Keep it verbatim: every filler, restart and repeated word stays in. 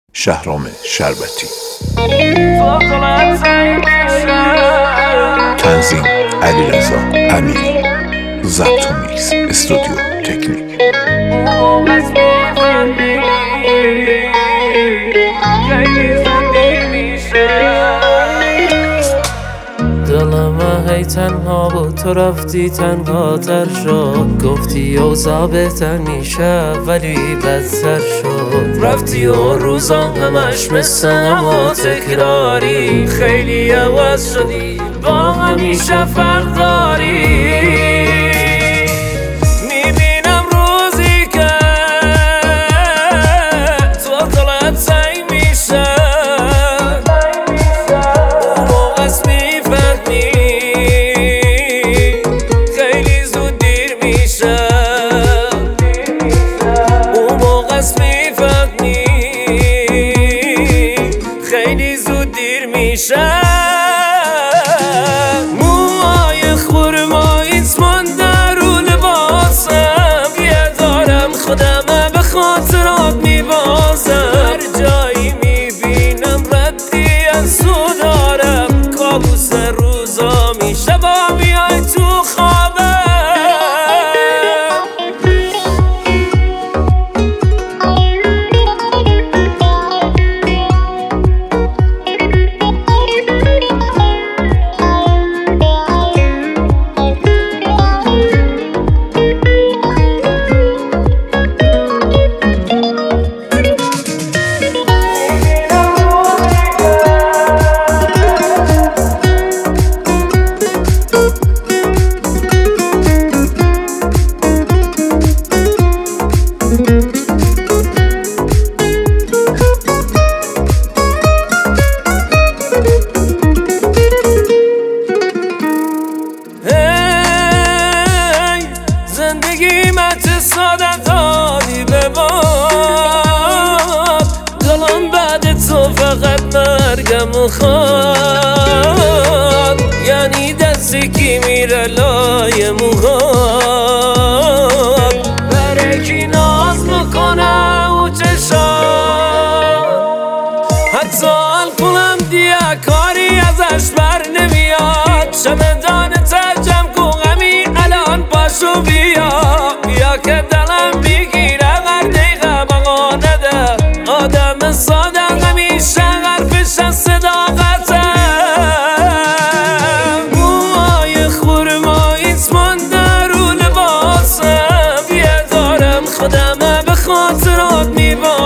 شهرام شربتی. تنظیم علیرضا امیری. ضبط و میکس استودیو تکنیک. دلم هی تنها بود، تو رفتی تنها تر شد. گفتی اوضاع بهتر میشه ولی بدتر شد. رفتی و روزا همش مثل اما تکراری. خیلی عوض شدی، با همیشه فرق داری. میبینم روزی که تو دلت سنگ میشه. اون موقع است میفهمی خیلی زود دیر میشه. اون موقع است میفهمی خیلی زود دیر میشه. موهای خورماییت مانده رو لباسم. یه دارم خودمه به خاطرات میبازم. هر جایی میبینم ردی از تو دارم. کابوس روزا میشه با میای تو خوابم. زندگی مت ساده دادی به باد. دلم بعد تو فقط مرگم خواد. یعنی دستی کی میره لای موهات. برای کی ناز میکنه او چشات. حتی الکلم دیگه کاری ازش بر نمیاد. چمدان ترجم کن غمی الان پاشو بیا. بیا که دلم بگیره هر دقیقه بقا نده. آدم ساده همیشه حرفش از صداقته. موهای خورماییت مانده رو لباسم. یه دارم خودمه به خاطرات میبارم.